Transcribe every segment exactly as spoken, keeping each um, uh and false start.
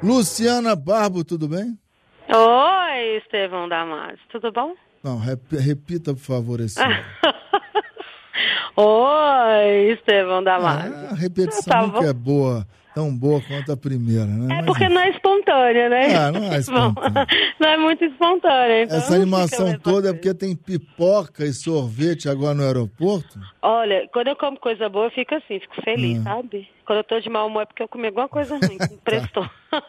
Luciana Barbo, tudo bem? Oi, Estevão Damasio, tudo bom? Não, rep- repita, por favor, esse... Oi, Estevão Damasio. Ah, a repetição Tá nunca bom. é boa, tão boa quanto a primeira, né? É Mas, porque enfim. não é espontânea, né? Ah, não é espontânea. Não é muito espontânea. Então Essa não animação fica a mesma toda é coisa. porque tem pipoca e sorvete agora no aeroporto? Olha, quando eu como coisa boa, eu fico assim, fico feliz, Ah. sabe? Quando eu tô de mau humor é porque eu comi alguma coisa ruim, que me prestou.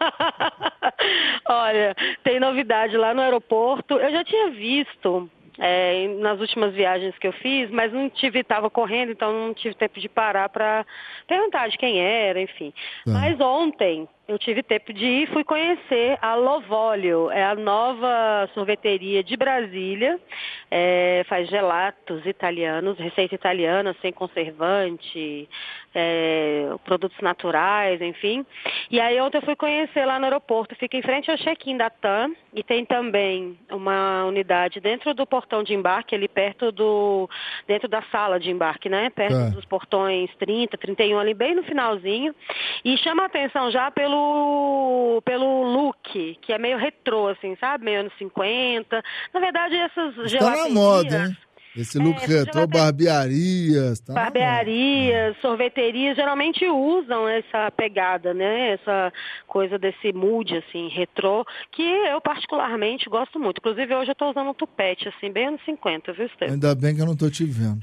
Olha, tem novidade lá no aeroporto. Eu já tinha visto é, em- nas últimas viagens que eu fiz, mas não tive, tava correndo, então não tive tempo de parar para perguntar de quem era, enfim. Tá. Mas ontem eu tive tempo de ir, fui conhecer a Lovolio, é a nova sorveteria de Brasília, é, faz gelatos italianos, receita italiana, sem conservante, é, produtos naturais, enfim. E aí ontem eu fui conhecer lá no aeroporto, fica em frente ao check-in da TAM e tem também uma unidade dentro do portão de embarque, ali perto do, dentro da sala de embarque, né? Perto Tá. dos portões trinta, trinta e um, ali bem no finalzinho. E chama a atenção já pelo, pelo look, que é meio retrô, assim, sabe? Meio anos cinquenta. Na verdade, essas Está na gelaterias... moda, hein? Esse look É, essas retrô, gelate- barbearias, tá na moda. Barbearias, sorveterias geralmente usam essa pegada, né? Essa coisa desse mood, assim, retrô, que eu particularmente gosto muito. Inclusive, hoje eu tô usando um tupete, assim, bem anos cinquenta, viu, Estevam? Ainda bem que eu não tô te vendo.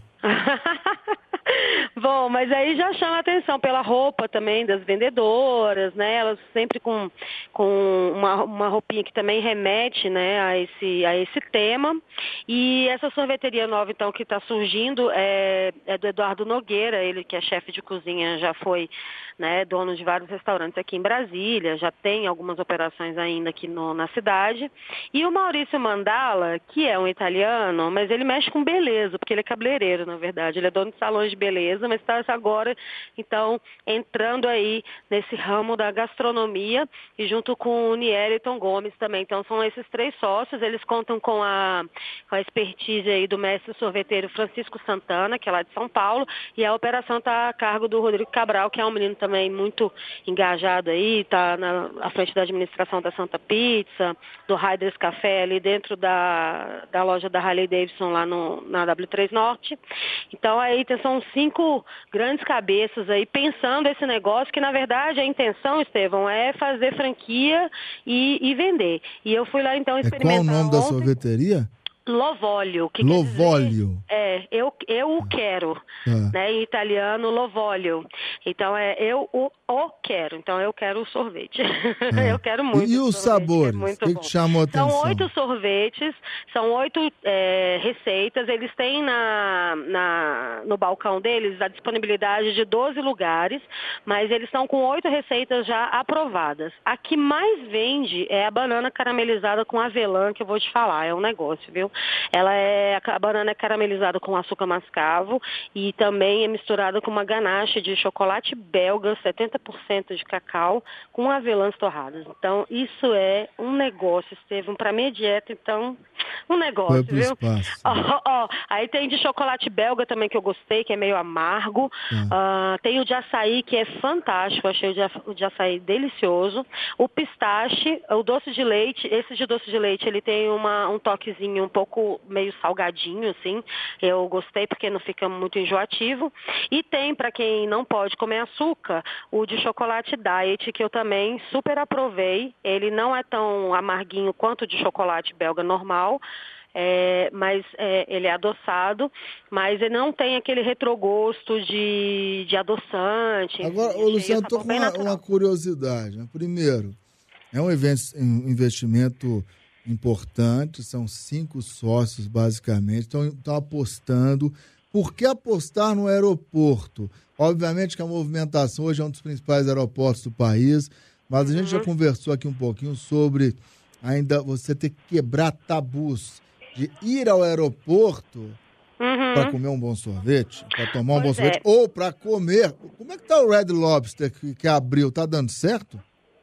Bom, mas aí já chama a atenção pela roupa também das vendedoras, né? Elas sempre com, com uma, uma roupinha que também remete, né, a esse, a esse tema. E essa sorveteria nova, então, que está surgindo é, é do Eduardo Nogueira, ele que é chefe de cozinha, já foi, né, dono de vários restaurantes aqui em Brasília, já tem algumas operações ainda aqui no, na cidade. E o Maurício Mandala, que é um italiano, mas ele mexe com beleza, porque ele é cabeleireiro, na verdade. Ele é dono de salões de beleza, mas está agora, então, entrando aí nesse ramo da gastronomia e junto com o Nieliton Gomes também. Então, são esses três sócios, eles contam com a, com a expertise aí do mestre sorveteiro Francisco Santana, que é lá de São Paulo, e a operação está a cargo do Rodrigo Cabral, que é um menino também muito engajado aí, está na à frente da administração da Santa Pizza, do Riders Café ali dentro da, da loja da Harley Davidson lá no, na W três Norte. Então aí são cinco grandes cabeças aí pensando esse negócio, que na verdade a intenção, Estevão, é fazer franquia e, e vender. E eu fui lá então É experimentar qual o nome da ontem. sorveteria? Lovolio, que Lovolio. quer dizer, é, eu, eu o quero, Tá. né, em italiano, Lovolio. Então, é eu o, o quero, então eu quero o sorvete. Tá. Eu quero muito E os sorvete, que é sabores? muito O que, bom. que te chamou a São atenção? oito sorvetes, são oito é, receitas, eles têm na, na, no balcão deles a disponibilidade de doze lugares, mas eles estão com oito receitas já aprovadas. A que mais vende é a banana caramelizada com avelã, que eu vou te falar, é um negócio, viu? Ela é, a banana é caramelizada com açúcar mascavo e também é misturada com uma ganache de chocolate belga, setenta por cento de cacau, com avelãs torradas. Então, isso é um negócio, Estevam, para minha dieta, então, um negócio, Foi pro viu? espaço. Ó, ó, aí tem de chocolate belga também que eu gostei, que é meio amargo. Tá. Ah, tem o de açaí, que é fantástico, achei o de, a- o de açaí delicioso. O pistache, o doce de leite, esse de doce de leite, ele tem uma, um toquezinho um pouco meio salgadinho, assim. Eu gostei porque não fica muito enjoativo. E tem, para quem não pode comer açúcar, o de chocolate diet, que eu também super aprovei. Ele não é tão amarguinho quanto o de chocolate belga normal. É, mas é, ele é adoçado, mas ele não tem aquele retrogosto de, de adoçante. enfim, Agora, ô, achei Luciano, o tô sabor com bem uma, natural. uma curiosidade, né? Primeiro, é um event- um investimento importante, são cinco sócios, basicamente, estão apostando. Por que apostar no aeroporto? Obviamente que a movimentação hoje é um dos principais aeroportos do país, mas a gente já conversou aqui um pouquinho sobre ainda você ter que quebrar tabus de ir ao aeroporto Uhum. para comer um bom sorvete, para tomar um Pois bom sorvete, é. ou para comer. Como é que tá o Red Lobster que, que abriu? Tá dando certo?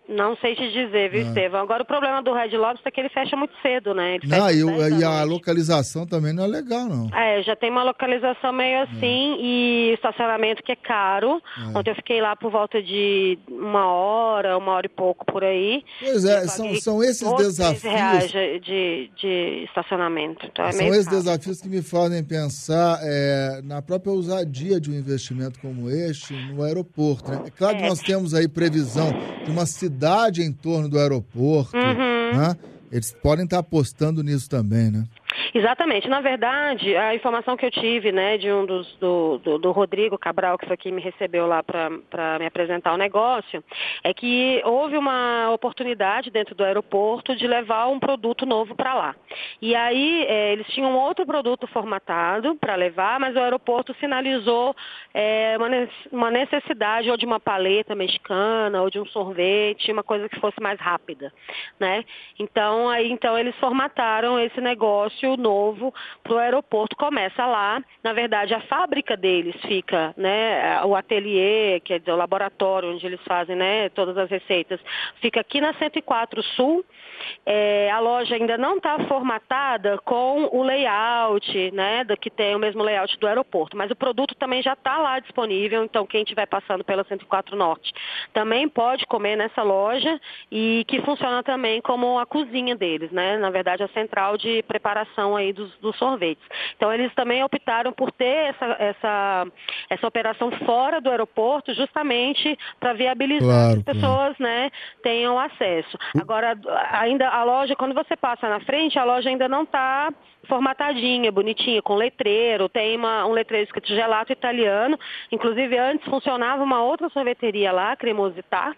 Não sei te dizer, viu, ah. Estevão? Agora, o problema do Red Lobster é que ele fecha muito cedo, né? Ele não, e, e a localização também não é legal, não. É, já tem uma localização meio assim, é. E estacionamento que é caro. É. Ontem eu fiquei lá por volta de uma hora, uma hora e pouco por aí. Pois é, são, são esses desafios... reais de, de estacionamento. Então é são meio esses caro. desafios que me fazem pensar é, na própria ousadia de um investimento como este no aeroporto, né? É claro é. que nós temos aí previsão de uma cidade em torno do aeroporto, uhum. né? Eles podem estar apostando nisso também, né? Exatamente. Na verdade, a informação que eu tive, né, de um dos, do, do, do Rodrigo Cabral, que foi quem me recebeu lá para me apresentar o negócio, é que houve uma oportunidade dentro do aeroporto de levar um produto novo para lá. E aí, é, eles tinham outro produto formatado para levar, mas o aeroporto sinalizou é, uma necessidade ou de uma paleta mexicana, ou de um sorvete, uma coisa que fosse mais rápida, né? Então, aí, então eles formataram esse negócio novo para o aeroporto, começa lá. Na verdade, a fábrica deles fica, né, o ateliê, quer dizer, o laboratório onde eles fazem, né, todas as receitas, fica aqui na cento e quatro Sul. É, a loja ainda não está formatada com o layout, né, do que tem o mesmo layout do aeroporto, mas o produto também já está lá disponível, então quem estiver passando pela cento e quatro Norte também pode comer nessa loja, e que funciona também como a cozinha deles, né, na verdade a central de preparação aí dos, dos sorvetes. Então eles também optaram por ter essa, essa, essa operação fora do aeroporto, justamente para viabilizar claro, que as pessoas, claro, né, tenham acesso. Agora, ainda a loja, quando você passa na frente, a loja ainda não está formatadinha, bonitinha, com letreiro, tem uma, um letreiro escrito gelato italiano, inclusive antes funcionava uma outra sorveteria lá, Cremosità,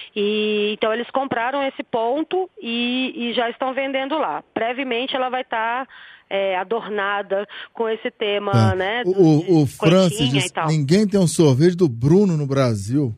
e então eles compraram esse ponto e, e já estão vendendo lá. Brevemente ela vai estar tá, é, adornada com esse tema, é. né? Do, o o Francis diz, ninguém tem um sorvete do Bruno no Brasil.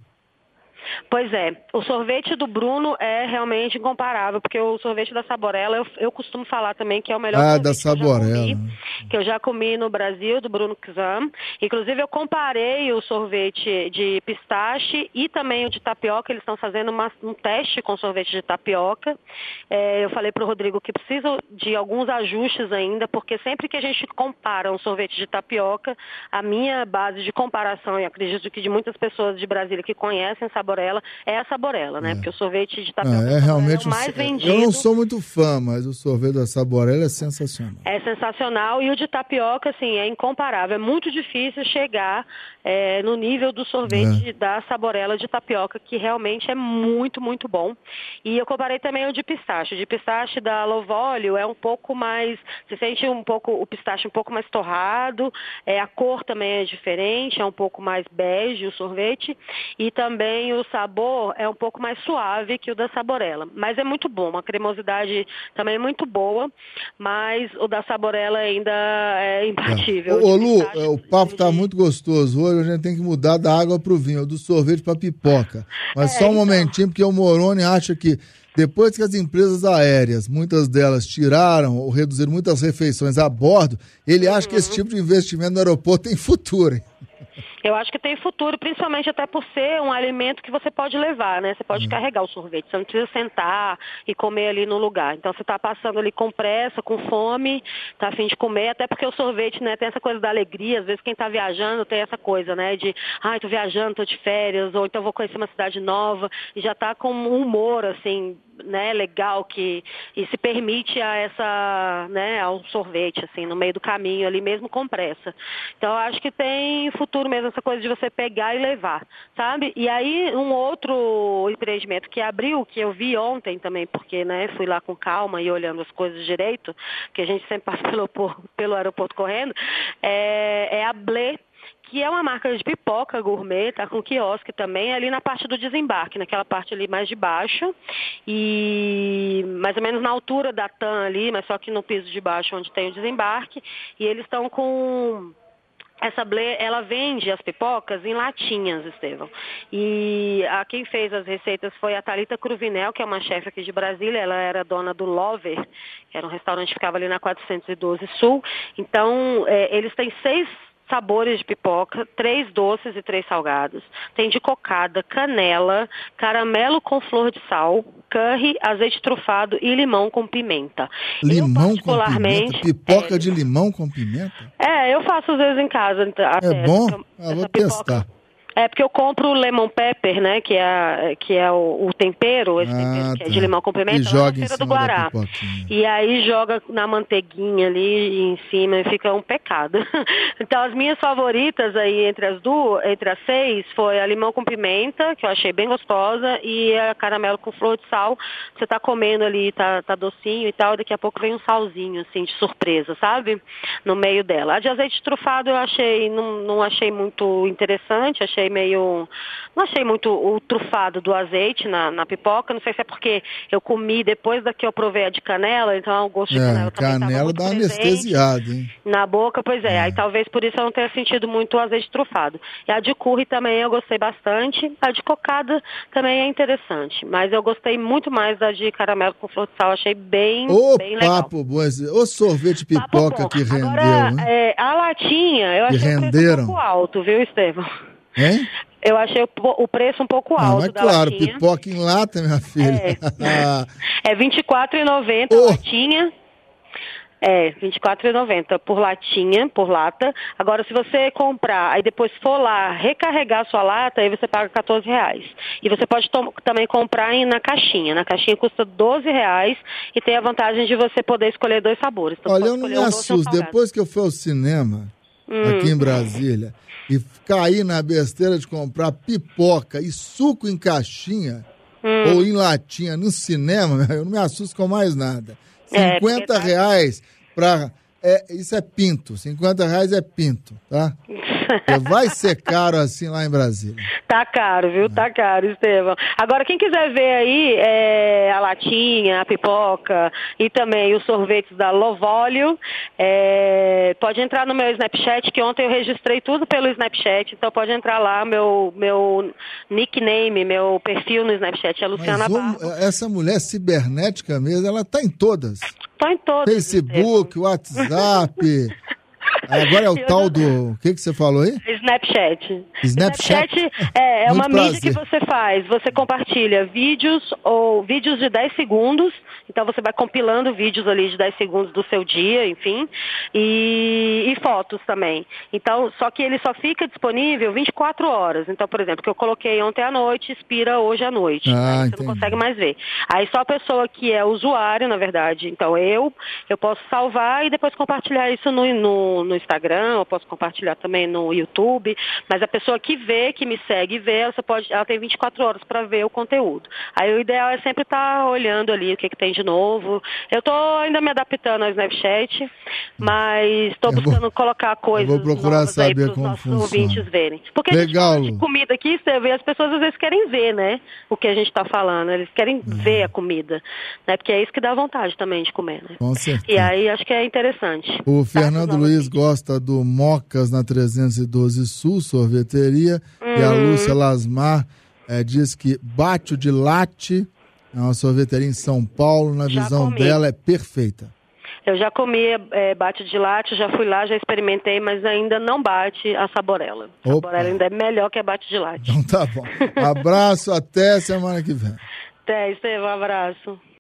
Pois é, o sorvete do Bruno é realmente incomparável, porque o sorvete da Saborella, eu, eu costumo falar também que é o melhor ah, sorvete da Saborella. que eu já comi, que eu já comi no Brasil, do Bruno Kzam. Inclusive, eu comparei o sorvete de pistache e também o de tapioca. Eles estão fazendo uma, um teste com sorvete de tapioca. É, eu falei para o Rodrigo que preciso de alguns ajustes ainda, porque sempre que a gente compara um sorvete de tapioca, a minha base de comparação, e acredito que de muitas pessoas de Brasília que conhecem Saborella, é a Saborella, né? É. Porque o sorvete de tapioca ah, é realmente é o mais vendido. Eu não sou muito fã, mas o sorvete da Saborella é sensacional. É sensacional, e o de tapioca, assim, é incomparável. É muito difícil chegar é, no nível do sorvete é. da Saborella de tapioca, que realmente é muito, muito bom. E eu comparei também o de pistache. O de pistache da Lovolio é um pouco mais... Você sente um pouco o pistache um pouco mais torrado, é, a cor também é diferente, é um pouco mais bege o sorvete, e também o sabor é um pouco mais suave que o da Saborella. Mas é muito bom, uma cremosidade também muito boa, mas o da Saborella ainda é imbatível. É. Ô, Lu, o papo tá muito gostoso hoje, a gente tem que mudar da água pro vinho, do sorvete pra pipoca. Mas é, só um então... momentinho, porque o Moroni acha que depois que as empresas aéreas, muitas delas tiraram ou reduziram muitas refeições a bordo, ele uhum. acha que esse tipo de investimento no aeroporto tem futuro, hein? Eu acho que tem futuro, principalmente até por ser um alimento que você pode levar, né? Você pode hum. carregar o sorvete, você não precisa sentar e comer ali no lugar. Então, você está passando ali com pressa, com fome, tá a fim de comer, até porque o sorvete, né, tem essa coisa da alegria. Às vezes quem está viajando tem essa coisa, né, de, ai, tô viajando, tô de férias, ou então vou conhecer uma cidade nova, e já tá com um humor, assim, né, legal, que e se permite a essa, né, ao sorvete, assim, no meio do caminho ali, mesmo com pressa. Então, eu acho que tem futuro mesmo essa coisa de você pegar e levar, sabe? E aí, um outro empreendimento que abriu, que eu vi ontem também, porque, né, fui lá com calma e olhando as coisas direito, que a gente sempre passa pelo, pelo aeroporto correndo, é, é a Blé, que é uma marca de pipoca gourmet, tá com quiosque também, ali na parte do desembarque, naquela parte ali mais de baixo, e mais ou menos na altura da TAM ali, mas só que no piso de baixo onde tem o desembarque, e eles estão com... Essa Blé, ela vende as pipocas em latinhas, Estevão. E a quem fez as receitas foi a Thalita Cruvinel, que é uma chefe aqui de Brasília. Ela era dona do Lover, que era um restaurante que ficava ali na quatrocentos e doze Sul. Então, é, eles têm seis sabores de pipoca, três doces e três salgados. Tem de cocada, canela, caramelo com flor de sal, curry, azeite trufado e limão com pimenta. Limão eu, particularmente, com pimenta? Pipoca é, de limão com pimenta? É, eu faço às vezes em casa. Até, é bom? Essa, ah, vou essa testar. Pipoca. É, porque eu compro o lemon pepper, né, que é, que é o, o tempero, esse ah, tempero que tá. é de limão com pimenta, e lá joga na em Feira cima do Guará. Da E aí joga na manteiguinha ali em cima e fica um pecado. Então as minhas favoritas aí entre as duas, entre as seis, foi a limão com pimenta, que eu achei bem gostosa, e a caramelo com flor de sal. Você tá comendo ali, tá, tá docinho e tal, daqui a pouco vem um salzinho, assim, de surpresa, sabe? No meio dela. A de azeite trufado eu achei, não, não achei muito interessante, achei meio... Não achei muito o trufado do azeite na, na pipoca, não sei se é porque eu comi depois da que eu provei a de canela, então o gosto de é, canela também estava canela muito dá presente anestesiada, hein? na boca, pois é, é. Aí talvez por isso eu não tenha sentido muito o azeite trufado. E a de curry também eu gostei bastante, a de cocada também é interessante, mas eu gostei muito mais da de caramelo com flor de sal, achei bem, Ô, bem legal. papo bom, ô sorvete pipoca que rendeu, Agora, hein? É, a latinha, eu achei o preço um pouco alto, viu, Estevão? Hein? Eu achei o, o preço um pouco alto. Ah, mas da claro, latinha. pipoca em lata, minha filha. É, é vinte e quatro reais e noventa oh. a latinha. É, vinte e quatro reais e noventa por latinha, por lata. Agora, se você comprar, aí depois for lá recarregar a sua lata, aí você paga quatorze reais. E você pode também comprar em, na caixinha. Na caixinha custa doze reais e tem a vantagem de você poder escolher dois sabores. Então, olha, eu não me um assusto. Depois que eu fui ao cinema, hum. aqui em Brasília, e caí na besteira de comprar pipoca e suco em caixinha hum. ou em latinha no cinema, eu não me assusto com mais nada. cinquenta reais para... É, isso é pinto. cinquenta reais é pinto, tá? Vai ser caro assim lá em Brasília. Tá caro, viu? Tá caro, Estevão. Agora, quem quiser ver aí é, a latinha, a pipoca e também os sorvetes da Lovolio, é, pode entrar no meu Snapchat, que ontem eu registrei tudo pelo Snapchat, então pode entrar lá, meu, meu nickname, meu perfil no Snapchat é Luciana Barros. Essa mulher cibernética mesmo, ela tá em todas. Tá em todas. Facebook, WhatsApp... Agora é o tal do... O que, que você falou aí? Snapchat. Snapchat, Snapchat é, é uma prazer. mídia que você faz. Você compartilha vídeos ou vídeos de dez segundos. Então você vai compilando vídeos ali de dez segundos do seu dia, enfim. E, e fotos também. Então, só que ele só fica disponível vinte e quatro horas. Então, por exemplo, que eu coloquei ontem à noite, expira hoje à noite. Ah, né? Você entendi. não consegue mais ver. Aí só a pessoa que é usuário, na verdade. Então eu, eu posso salvar e depois compartilhar isso no, no, no Instagram, eu posso compartilhar também no YouTube, mas a pessoa que vê, que me segue e vê, ela, pode, ela tem vinte e quatro horas para ver o conteúdo. Aí o ideal é sempre estar olhando ali o que, que tem de novo. Eu estou ainda me adaptando ao Snapchat, mas estou buscando vou, colocar coisas vou procurar novas saber aí para os como nossos funciona. ouvintes verem. Porque legal. A gente fala de comida aqui, Estevão, e as pessoas às vezes querem ver, né, o que a gente está falando, eles querem uhum. ver a comida, né, porque é isso que dá vontade também de comer, né? Com certeza. E aí acho que é interessante. O Fernando Luiz gosta do Mocas na trezentos e doze Sul, sorveteria, uhum. e a Lúcia Lasmar é, diz que Bate de Latte é uma sorveteria em São Paulo, na já visão comi. dela é perfeita. Eu já comi é, Bate de Latte, já fui lá, já experimentei, mas ainda não bate a Saborella. A Saborella ainda é melhor que a Bate de Latte. Então tá bom. Abraço, até semana que vem. Até, Estevão, um abraço.